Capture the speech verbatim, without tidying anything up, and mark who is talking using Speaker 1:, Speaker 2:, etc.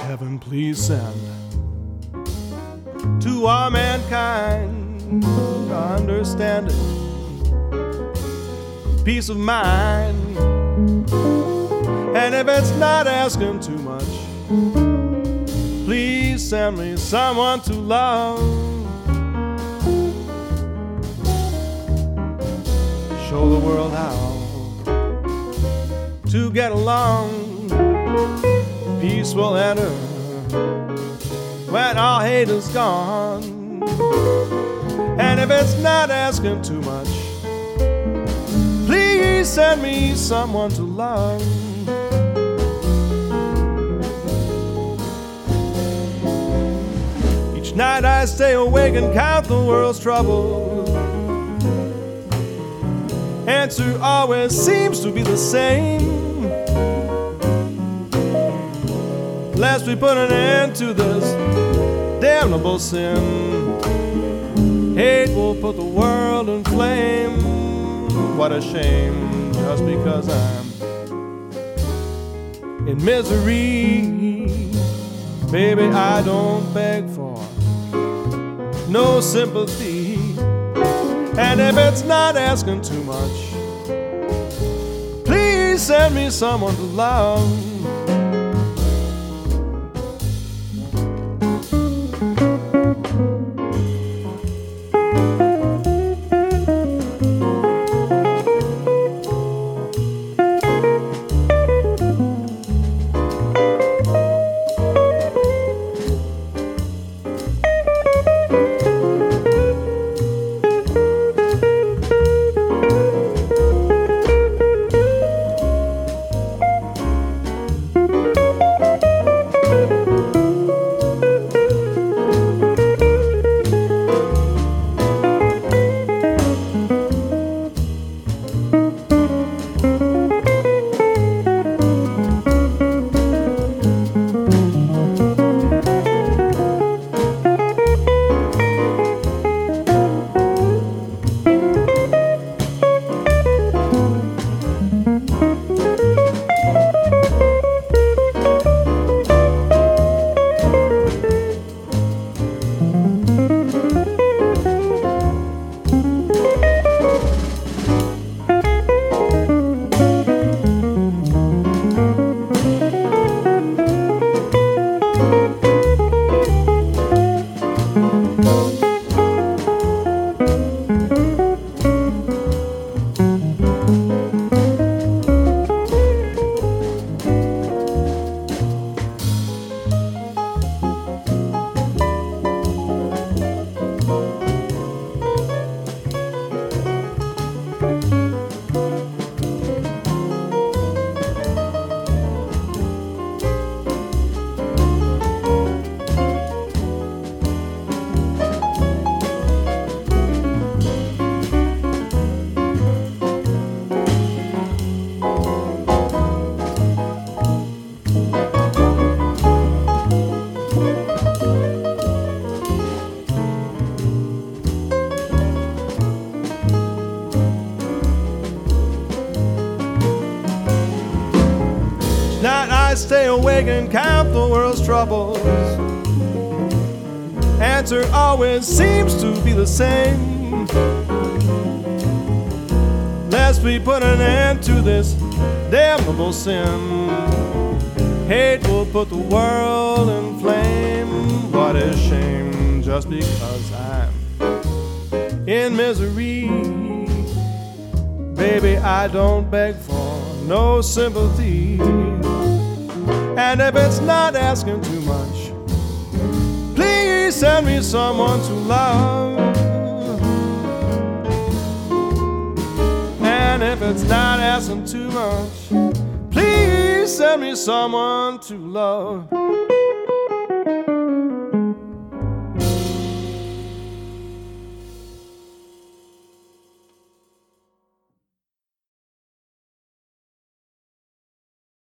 Speaker 1: Heaven, please send to our mankind understanding, peace of mind. And if it's not asking too much, please send me someone to love. Show the world how to get along. Peace will enter when all hate is gone. And if it's not asking too much, please send me someone to love. Each night I stay awake and count the world's troubles. Answer always seems to be the same. Lest we put an end to this damnable sin, hate will put the world in flame. What a shame, just because I'm in misery. Baby, I don't beg for no sympathy. And if it's not asking too much, please send me someone to love. Night I stay awake and count the world's troubles. Answer always seems to be the same. Lest we put an end to this damnable sin, hate will put the world in flame. What a shame, just because I'm in misery. Baby, I don't beg for no sympathy. And if it's not asking too much, please send me someone to love. And if it's not asking too much, please send me someone to love.